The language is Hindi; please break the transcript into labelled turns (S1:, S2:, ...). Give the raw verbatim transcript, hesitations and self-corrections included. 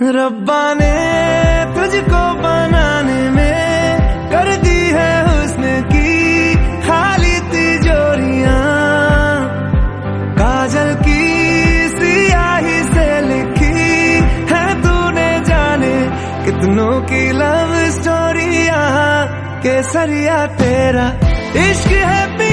S1: रब्बा ने तुझको बनाने में कर दी है हुस्न की खाली तिजोरियां, काजल की सियाही से लिखी है तूने जाने कितनों की लव स्टोरियां। केसरिया तेरा इश्क है